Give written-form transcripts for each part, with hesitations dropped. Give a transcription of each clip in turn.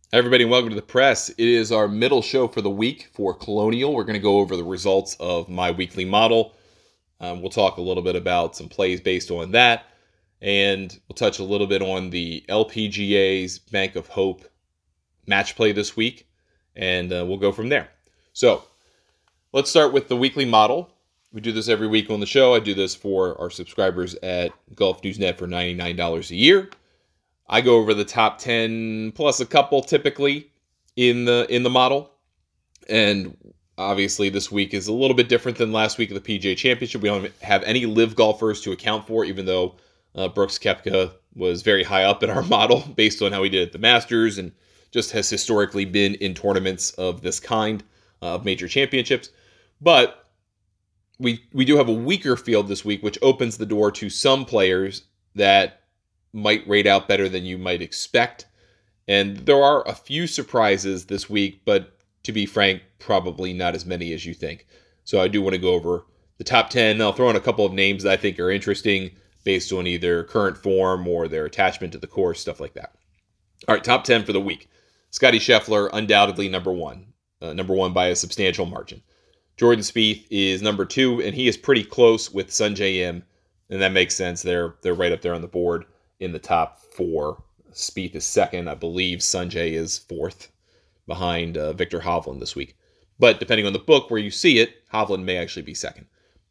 Everybody, welcome to the press. It is our middle show for the week for Colonial. We're going to go over the results of my weekly model. We'll talk a little bit about some plays based on that, and we'll touch a little bit on the LPGA's Bank of Hope match play this week, and we'll go from there. So let's start with the weekly model. We do this every week on the show. I do this for our subscribers at Golf News Net for $99 a year. I go over the top 10 plus a couple typically in the model. And obviously this week is a little bit different than last week of the PGA Championship. We don't have any live golfers to account for, even though Brooks Koepka was very high up in our model based on how he did at the Masters and just has historically been in tournaments of this kind of major championships. But we do have a weaker field this week, which opens the door to some players that might rate out better than you might expect. And there are a few surprises this week, but to be frank, probably not as many as you think. So I do want to go over the top 10. I'll throw in a couple of names that I think are interesting based on either current form or their attachment to the course, stuff like that. All right, top 10 for the week. Scottie Scheffler, undoubtedly number one by a substantial margin. Jordan Spieth is number 2, and he is pretty close with Sungjae Im, and that makes sense. They're right up there on the board in the top 4. Spieth is second. I believe Sungjae is 4th behind Victor Hovland this week. But depending on the book where you see it, Hovland may actually be second.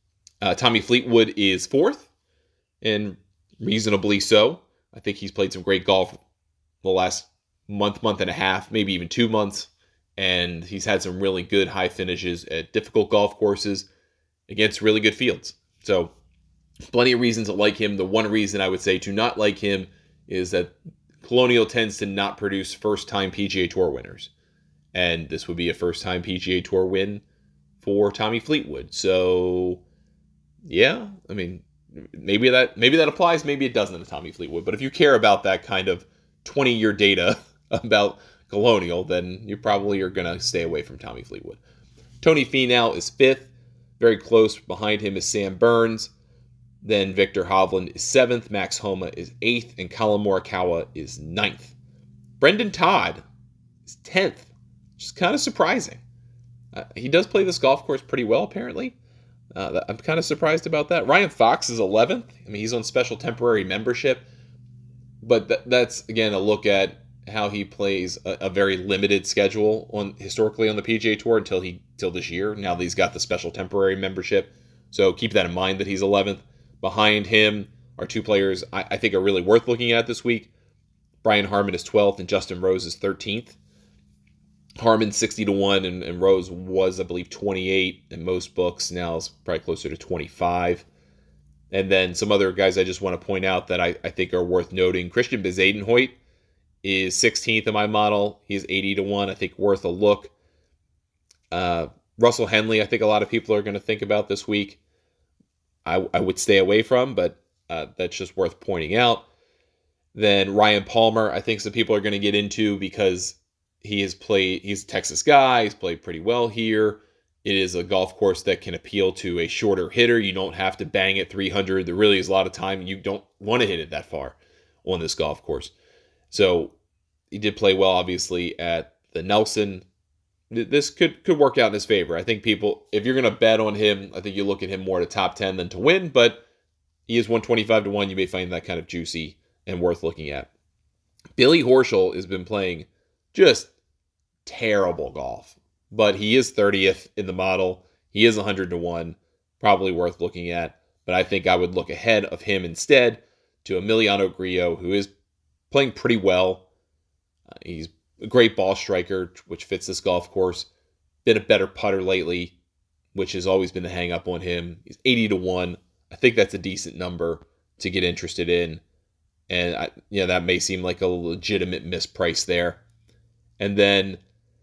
Tommy Fleetwood is 4th, and reasonably so. I think he's played some great golf the last month and a half, maybe even 2 months. And he's had some really good high finishes at difficult golf courses against really good fields. So plenty of reasons to like him. The one reason I would say to not like him is that Colonial tends to not produce first-time PGA Tour winners. And this would be a first-time PGA Tour win for Tommy Fleetwood. So, yeah, I mean, maybe that applies, maybe it doesn't to Tommy Fleetwood. But if you care about that kind of 20-year data about Colonial, then you probably are going to stay away from Tommy Fleetwood. Tony Finau is 5th. Very close behind him is Sam Burns. Then Victor Hovland is 7th, Max Homa is 8th, and Collin Morikawa is 9th. Brendan Todd is 10th, which is kind of surprising. He does play this golf course pretty well, apparently. I'm kind of surprised about that. Ryan Fox is 11th. I mean, he's on special temporary membership. But that's, again, a look at how he plays a very limited schedule historically on the PGA Tour until this year. Now that he's got the special temporary membership. So keep that in mind that he's 11th. Behind him are 2 players I think are really worth looking at this week. Brian Harman is 12th and Justin Rose is 13th. Harman 60-1 and Rose was, I believe, 28 in most books. Now is probably closer to 25. And then some other guys I just want to point out that I think are worth noting. Christian Bezuidenhout is 16th in my model. He's 80-1. I think worth a look. Russell Henley, I think a lot of people are going to think about this week. I would stay away from, but that's just worth pointing out. Then Ryan Palmer, I think some people are going to get into because he's a Texas guy. He's played pretty well here. It is a golf course that can appeal to a shorter hitter. You don't have to bang at 300. There really is a lot of time. You don't want to hit it that far on this golf course. So he did play well, obviously, at the Nelson. This could work out in his favor. I think people, if you're going to bet on him, I think you look at him more to top 10 than to win, but he is 125-1. You may find that kind of juicy and worth looking at. Billy Horschel has been playing just terrible golf, but he is 30th in the model. He is 100-1, probably worth looking at, but I think I would look ahead of him instead to Emiliano Grillo, who is playing pretty well. He's a great ball striker, which fits this golf course. Been a better putter lately, which has always been the hang up on him. He's 80-1. I think that's a decent number to get interested in. And that may seem like a legitimate misprice there. And then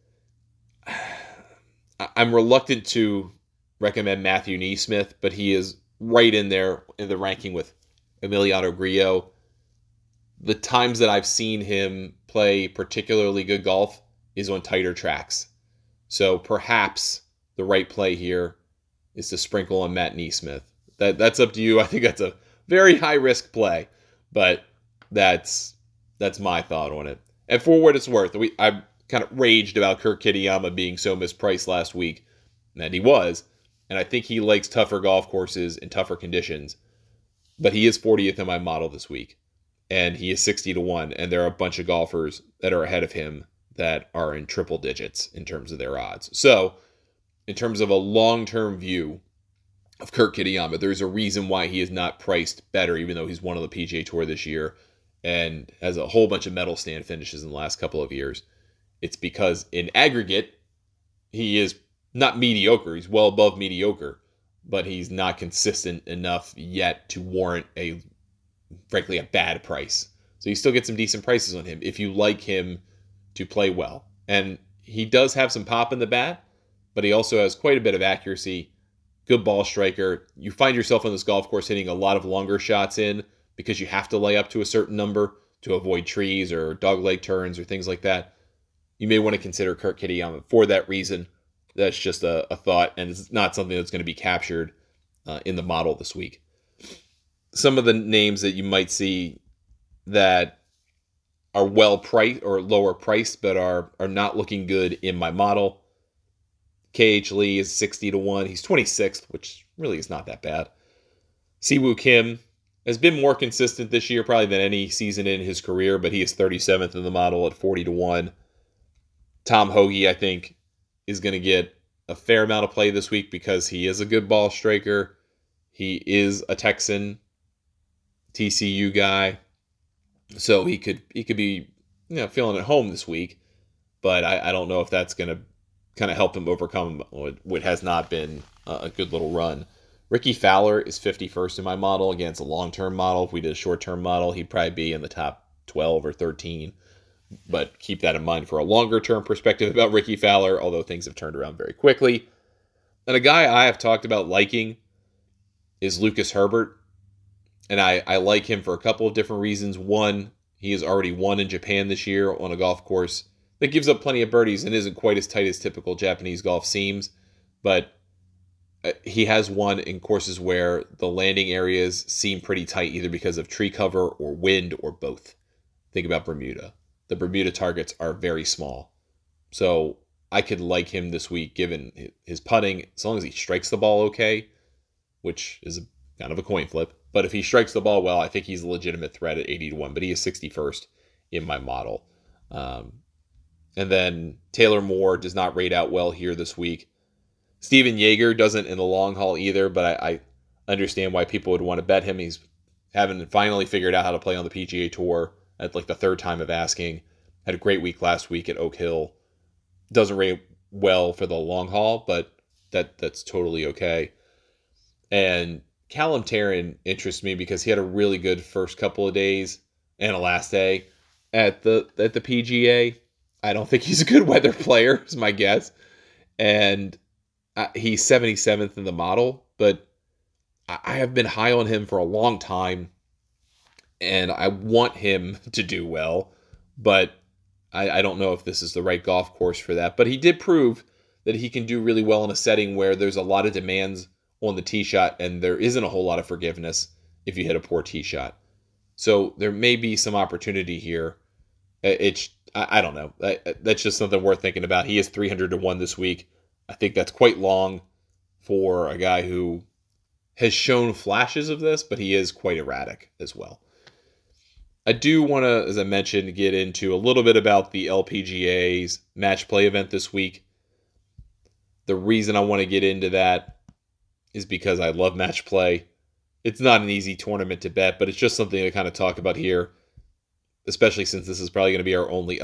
I'm reluctant to recommend Matthew NeSmith, but he is right in there in the ranking with Emiliano Grillo. The times that I've seen him play particularly good golf is on tighter tracks. So perhaps the right play here is to sprinkle on Matt NeSmith. That's up to you. I think that's a very high risk play, but that's my thought on it. And for what it's worth, I kind of raged about Kurt Kitayama being so mispriced last week, and he was. And I think he likes tougher golf courses and tougher conditions. But he is 40th in my model this week. And he is 60 to 1. And there are a bunch of golfers that are ahead of him that are in triple digits in terms of their odds. So, in terms of a long-term view of Kurt Kitayama, there's a reason why he is not priced better, even though he's won on the PGA Tour this year and has a whole bunch of medal stand finishes in the last couple of years. It's because in aggregate, he is not mediocre. He's well above mediocre, but he's not consistent enough yet to warrant frankly, a bad price. So you still get some decent prices on him if you like him to play well. And he does have some pop in the bat, but he also has quite a bit of accuracy, good ball striker. You find yourself on this golf course hitting a lot of longer shots in because you have to lay up to a certain number to avoid trees or dogleg turns or things like that. You may want to consider Kurt Kitayama for that reason. That's just a thought, and it's not something that's going to be captured in the model this week. Some of the names that you might see that are well priced or lower priced but are not looking good in my model. KH Lee is 60 to 1. He's 26th, which really is not that bad. Siwoo Kim has been more consistent this year probably than any season in his career, but he is 37th in the model at 40 to 1. Tom Hoge, I think, is going to get a fair amount of play this week because he is a good ball striker. He is a Texan TCU guy. So he could be feeling at home this week, but I don't know if that's going to kind of help him overcome what has not been a good little run. Ricky Fowler is 51st in my model. Again, it's a long-term model. If we did a short-term model, he'd probably be in the top 12 or 13. But keep that in mind for a longer-term perspective about Ricky Fowler, although things have turned around very quickly. And a guy I have talked about liking is Lucas Herbert. And I like him for a couple of different reasons. One, he has already won in Japan this year on a golf course that gives up plenty of birdies and isn't quite as tight as typical Japanese golf seems. But he has won in courses where the landing areas seem pretty tight, either because of tree cover or wind or both. Think about Bermuda. The Bermuda targets are very small. So I could like him this week given his putting, as long as he strikes the ball okay, which is kind of a coin flip. But if he strikes the ball well, I think he's a legitimate threat at 80 to 1. But he is 61st in my model. And then Taylor Moore does not rate out well here this week. Steven Yeager doesn't in the long haul either, but I understand why people would want to bet him. He's haven't finally figured out how to play on the PGA Tour at like the third time of asking. Had a great week last week at Oak Hill. Doesn't rate well for the long haul, but that's totally okay. And Callum Tarren interests me because he had a really good first couple of days and a last day at the PGA. I don't think he's a good weather player, is my guess. And he's 77th in the model, but I have been high on him for a long time, and I want him to do well, but I don't know if this is the right golf course for that. But he did prove that he can do really well in a setting where there's a lot of demands on the tee shot, and there isn't a whole lot of forgiveness if you hit a poor tee shot. So there may be some opportunity here. I don't know. That's just something worth thinking about. He is 300 to 1 this week. I think that's quite long for a guy who has shown flashes of this, but he is quite erratic as well. I do want to, as I mentioned, get into a little bit about the LPGA's match play event this week. The reason I want to get into that is because I love match play. It's not an easy tournament to bet, but it's just something to kind of talk about here, especially since this is probably going to be our only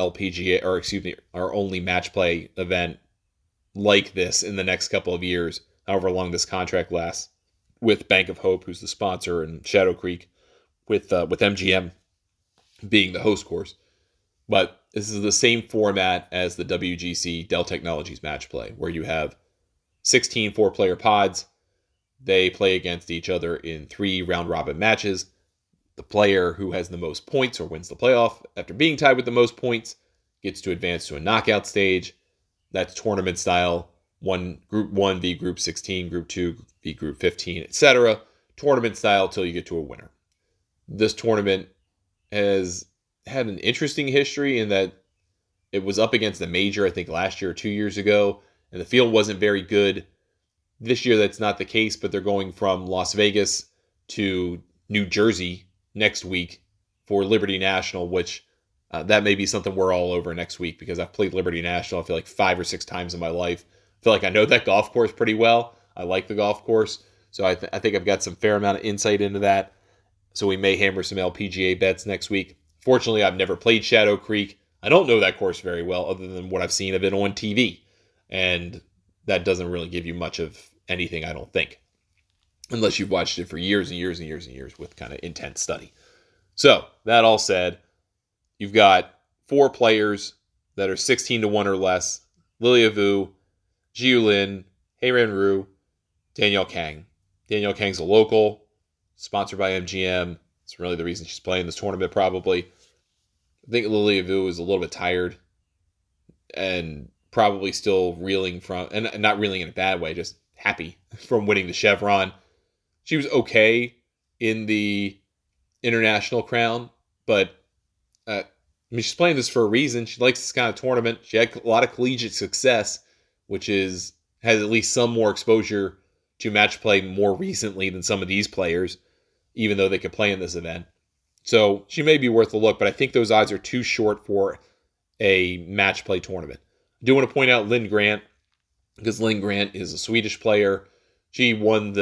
our only match play event like this in the next couple of years, however long this contract lasts, with Bank of Hope, who's the sponsor, and Shadow Creek with MGM being the host course. But this is the same format as the WGC Dell Technologies match play, where you have 16 four-player pods. They play against each other in 3 round-robin matches. The player who has the most points or wins the playoff after being tied with the most points gets to advance to a knockout stage. That's tournament style. Group 1 v Group 16, Group 2 v Group 15, etc. Tournament style till you get to a winner. This tournament has had an interesting history in that it was up against a major, I think last year or 2 years ago, and the field wasn't very good. This year, that's not the case, but they're going from Las Vegas to New Jersey next week for Liberty National, which that may be something we're all over next week because I've played Liberty National, I feel like 5 or 6 times in my life. I feel like I know that golf course pretty well. I like the golf course. So I think I've got some fair amount of insight into that. So we may hammer some LPGA bets next week. Fortunately, I've never played Shadow Creek. I don't know that course very well other than what I've seen of it on TV. And that doesn't really give you much of anything, I don't think. Unless you've watched it for years and years and years and years with kind of intense study. So, that all said, you've got 4 players that are 16-1 or less. Lilia Vu, Jiu Lin, Heiran Ru, Danielle Kang. Danielle Kang's a local, sponsored by MGM. It's really the reason she's playing this tournament, probably. I think Lilia Vu is a little bit tired and probably still reeling from, and not reeling in a bad way, just happy from winning the Chevron. She was okay in the International Crown, but she's playing this for a reason. She likes this kind of tournament. She had a lot of collegiate success, which has at least some more exposure to match play more recently than some of these players, even though they could play in this event. So she may be worth a look, but I think those odds are too short for a match play tournament. I do want to point out Lynn Grant, because Lynn Grant is a Swedish player. She's won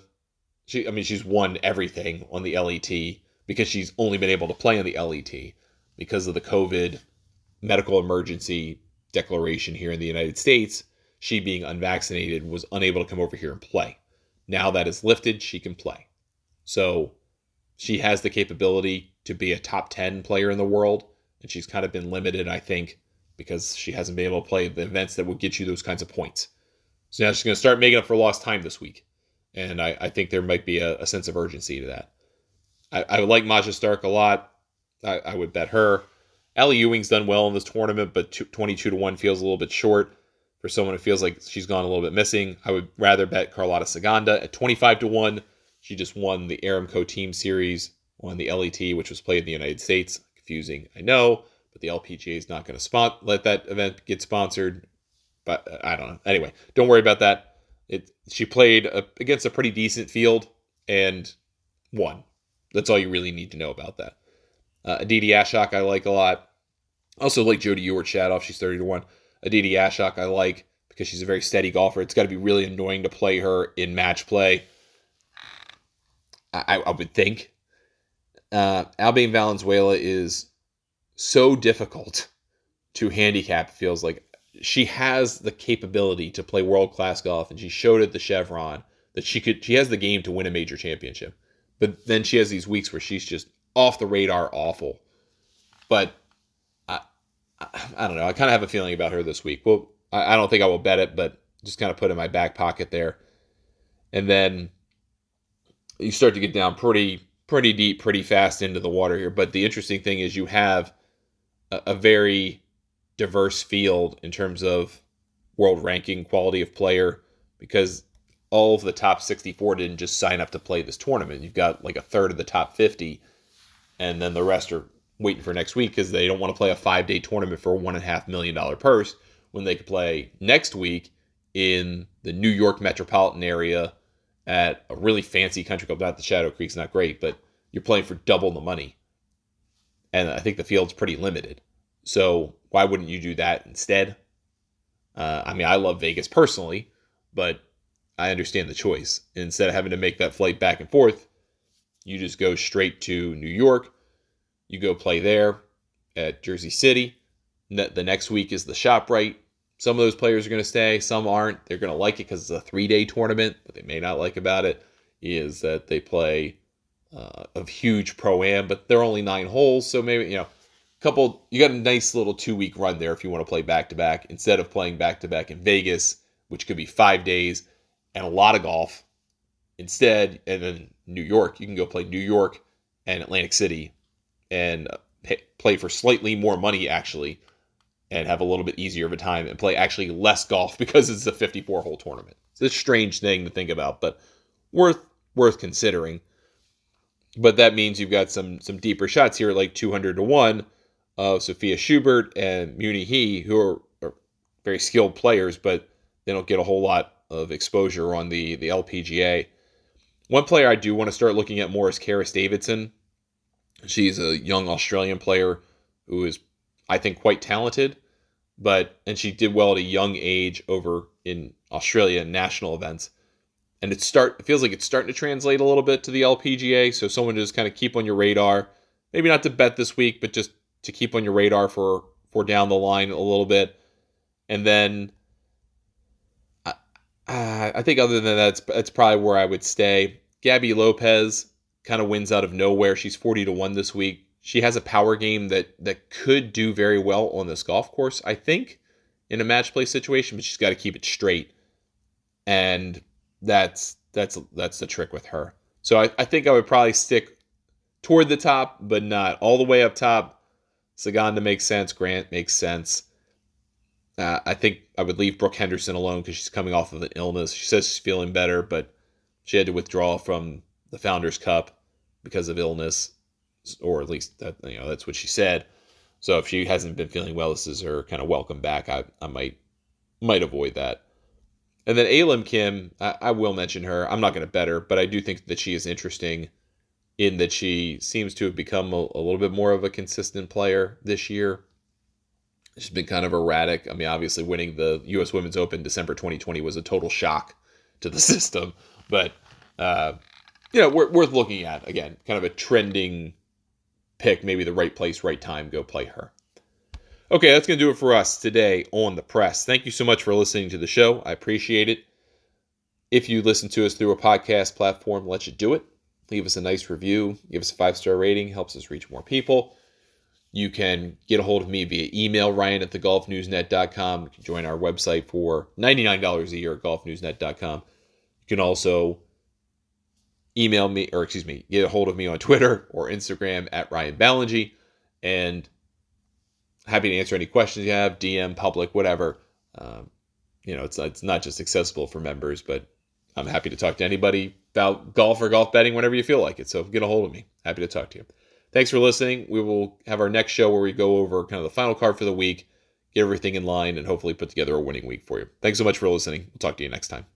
everything on the LET because she's only been able to play on the LET because of the COVID medical emergency declaration here in the United States. She, being unvaccinated, was unable to come over here and play. Now that is lifted, she can play. So she has the capability to be a top 10 player in the world, and she's kind of been limited, I think, because she hasn't been able to play the events that would get you those kinds of points. So now she's going to start making up for lost time this week. And I think there might be a sense of urgency to that. I like Maja Stark a lot. I would bet her. Allie Ewing's done well in this tournament, but 22-1 feels a little bit short for someone who feels like she's gone a little bit missing. I would rather bet Carlotta Saganda at 25-1. She just won the Aramco Team Series on the LET, which was played in the United States. Confusing, I know, but the LPGA is not going to let that event get sponsored. But I don't know. Anyway, don't worry about that. She played against a pretty decent field and won. That's all you really need to know about that. Aditi Ashok I like a lot. Also like Jody Ewart-Shadoff. She's 30-1. Aditi Ashok I like because she's a very steady golfer. It's got to be really annoying to play her in match play. I would think. Albane Valenzuela is so difficult to handicap, it feels like. She has the capability to play world-class golf, and she showed at the Chevron that she has the game to win a major championship. But then she has these weeks where she's just off the radar awful. But I don't know. I kind of have a feeling about her this week. Well, I don't think I will bet it, but just kind of put it in my back pocket there. And then you start to get down pretty deep, pretty fast into the water here. But the interesting thing is you have a very diverse field in terms of world ranking, quality of player, because all of the top 64 didn't just sign up to play this tournament. You've got like a third of the top 50, and then the rest are waiting for next week because they don't want to play a 5-day tournament for a $1.5 million purse when they could play next week in the New York metropolitan area at a really fancy country club. Not the Shadow Creek's not great, but you're playing for double the money. And I think the field's pretty limited. So why wouldn't you do that instead? I love Vegas personally, but I understand the choice. Instead of having to make that flight back and forth, you just go straight to New York. You go play there at Jersey City. The next week is the ShopRite. Some of those players are going to stay. Some aren't. They're going to like it because it's a 3-day tournament. What they may not like about it is that they play a huge Pro-Am, but they're only 9 holes. So maybe, you got a nice little 2-week run there if you want to play back-to-back instead of playing back-to-back in Vegas, which could be 5 days and a lot of golf. Instead, and then New York, you can go play New York and Atlantic City and play for slightly more money, actually, and have a little bit easier of a time and play actually less golf because it's a 54-hole tournament. It's a strange thing to think about, but worth considering. But that means you've got some deeper shots here, like 200-1, of Sophia Schubert and Muni He, who are very skilled players, but they don't get a whole lot of exposure on the LPGA. One player I do want to start looking at more is Karis Davidson. She's a young Australian player who is, I think, quite talented, and she did well at a young age over in Australia in national events. And it feels like it's starting to translate a little bit to the LPGA, so someone to just kind of keep on your radar. Maybe not to bet this week, but just to keep on your radar for down the line a little bit. And then I think other than that, that's probably where I would stay. Gabby Lopez kind of wins out of nowhere. She's 40-1 this week. She has a power game that could do very well on this golf course, I think, in a match play situation, but she's got to keep it straight. And that's the trick with her. So I think I would probably stick toward the top, but not all the way up top. Saganda makes sense. Grant makes sense. I think I would leave Brooke Henderson alone because she's coming off of an illness. She says she's feeling better, but she had to withdraw from the Founders Cup because of illness, or at least that's what she said. So if she hasn't been feeling well, this is her kind of welcome back. I might avoid that. And then Alim Kim, I will mention her. I'm not going to bet her, but I do think that she is interesting in that she seems to have become a little bit more of a consistent player this year. She's been kind of erratic. I mean, obviously winning the U.S. Women's Open December 2020 was a total shock to the system. But, worth looking at. Again, kind of a trending pick, maybe the right place, right time, go play her. Okay, that's going to do it for us today on The Press. Thank you so much for listening to the show. I appreciate it. If you listen to us through a podcast platform, let you do it. Leave us a nice review. Give us a 5-star rating. Helps us reach more people. You can get a hold of me via email, ryan@thegolfnewsnet.com. You can join our website for $99 a year at golfnewsnet.com. You can also get a hold of me on Twitter or Instagram at Ryan Ballingy. And happy to answer any questions you have, DM, public, whatever. It's not just accessible for members, but I'm happy to talk to anybody about golf or golf betting whenever you feel like it. So get a hold of me. Happy to talk to you. Thanks for listening. We will have our next show where we go over kind of the final card for the week, get everything in line, and hopefully put together a winning week for you. Thanks so much for listening. We'll talk to you next time.